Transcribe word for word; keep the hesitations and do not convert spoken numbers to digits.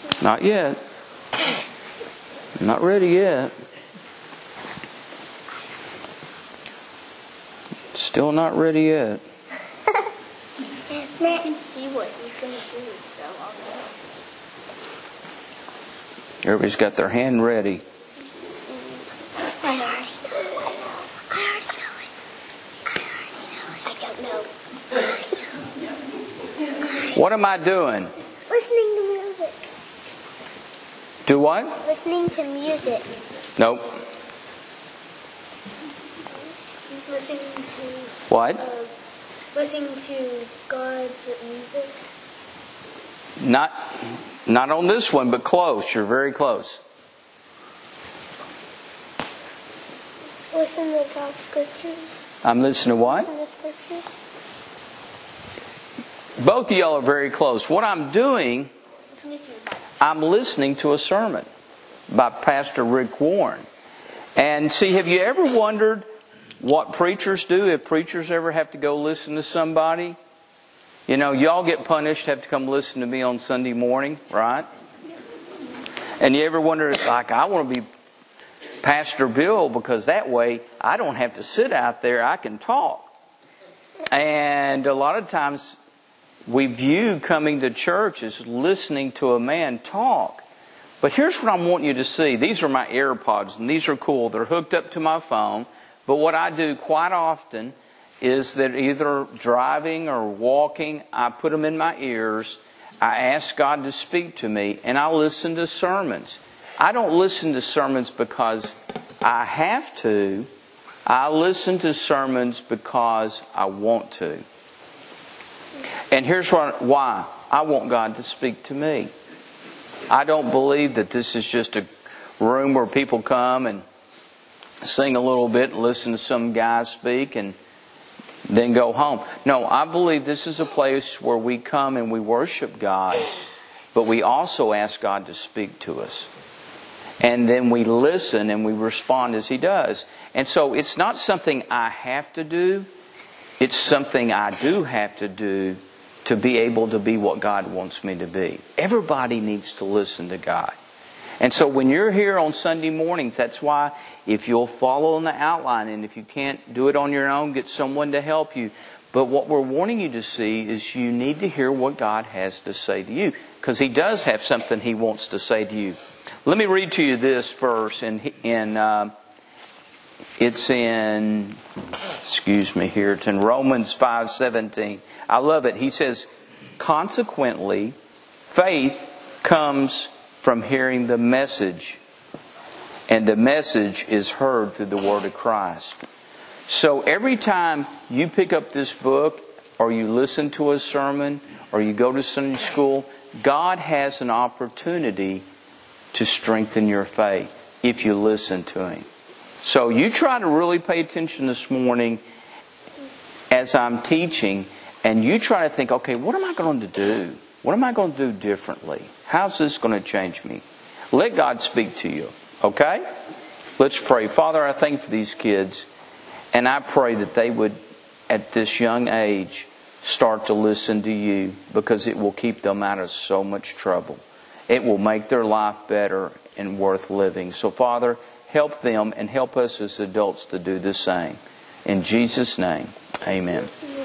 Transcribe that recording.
Not yet. Not ready yet. Still not ready yet. I can see what he's going to do, so I'll know. Everybody's got their hand ready. I already know. I already know it. I already know it. I don't know. What am I doing? Listening to music. Do what? Listening to music. Nope. Listening to... What? Uh, listening to God's music. Not, not on this one, but close. You're very close. Listen to God's scriptures. I'm listening to what? Listen to scriptures. Both of y'all are very close. What I'm doing, Listening to your Bible. I'm listening to a sermon by Pastor Rick Warren. And see, have you ever wondered what preachers do if preachers ever have to go listen to somebody? You know, y'all get punished, have to come listen to me on Sunday morning, right? And you ever wonder, like, I want to be Pastor Bill because that way I don't have to sit out there, I can talk. And a lot of times we view coming to church as listening to a man talk. But here's what I want you to see. These are my AirPods, and these are cool. They're hooked up to my phone. But what I do quite often is that either driving or walking, I put them in my ears. I ask God to speak to me, and I listen to sermons. I don't listen to sermons because I have to. I listen to sermons because I want to. And here's why. I want God to speak to me. I don't believe that this is just a room where people come and sing a little bit and listen to some guy speak and then go home. No, I believe this is a place where we come and we worship God, but we also ask God to speak to us. And then we listen and we respond as He does. And so it's not something I have to do. It's something I do have to do to be able to be what God wants me to be. Everybody needs to listen to God. And so when you're here on Sunday mornings, that's why if you'll follow in the outline, and if you can't do it on your own, get someone to help you. But what we're wanting you to see is you need to hear what God has to say to you, because He does have something He wants to say to you. Let me read to you this verse, and in, in, uh, it's in, excuse me here, it's in Romans five seventeen. I love it. He says, consequently, faith comes from hearing the message, and the message is heard through the Word of Christ. So every time you pick up this book, or you listen to a sermon, or you go to Sunday school, God has an opportunity to strengthen your faith if you listen to Him. So you try to really pay attention this morning as I'm teaching, and you try to think, okay, what am I going to do? What am I going to do differently? How's this going to change me? Let God speak to you, okay? Let's pray. Father, I thank you for these kids, and I pray that they would, at this young age, start to listen to you, because it will keep them out of so much trouble. It will make their life better and worth living. So, Father, help them and help us as adults to do the same. In Jesus' name, amen.